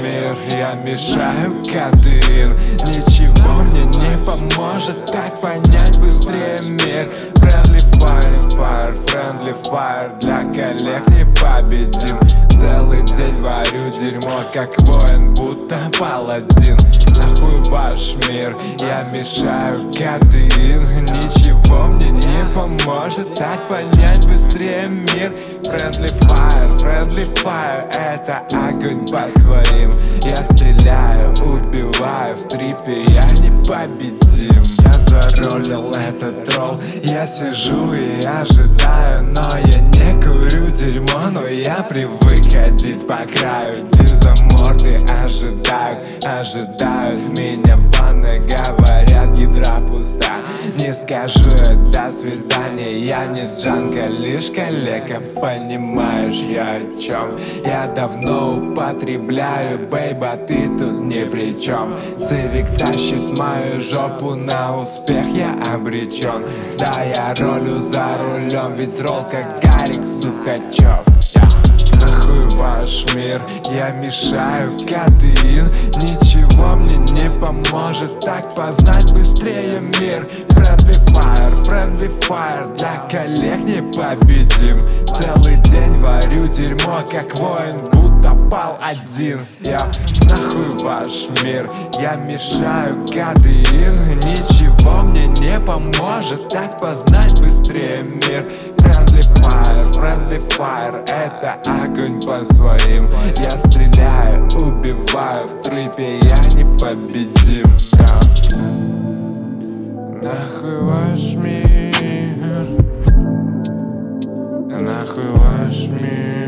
мир, я мешаю кофеин. Ничего мне не поможет так понять быстрее мир. Friendly fire, fire, friendly fire. Для коллег непобедим. Целый день варю дерьмо, как воин, будто паладин. Нахуй ваш мир, я мешаю кофеин. Ничего мне не поможет так понять быстрее мир. Friendly fire, это огонь по своим. Я стреляю, убиваю, в трипе я непобедим. Я заролил этот ролл, я сижу и ожидаю. Но я не курю дерьмо, но я привык ходить по краю. Дизаморды ожидают меня в ванной. Говорят, гидра пуста, не скажу я до свидания. Я не Джанго, лишь коллега, понимаешь я о чем. Я давно употребляю, бейба, ты тут ни при чем. Цивик тащит мою жопу, на успех я обречен. Да, я ролю за рулем, ведь ролл как Гарик Сукачев. Нахуй ваш мир, я мешаю кофеин. Ничего мне не поможет так познать быстрее мир. Friendly fire, для коллег непобедим. Целый день варю дерьмо, как воин, будто пал один. Я нахуй ваш мир, я мешаю кофеин. Ничего мне не поможет так познать быстрее мир. Friendly fire, это огонь по своим. Я стреляю, убиваю, в трипе я непобедим. Нахуй ваш мир, нахуй ваш мир.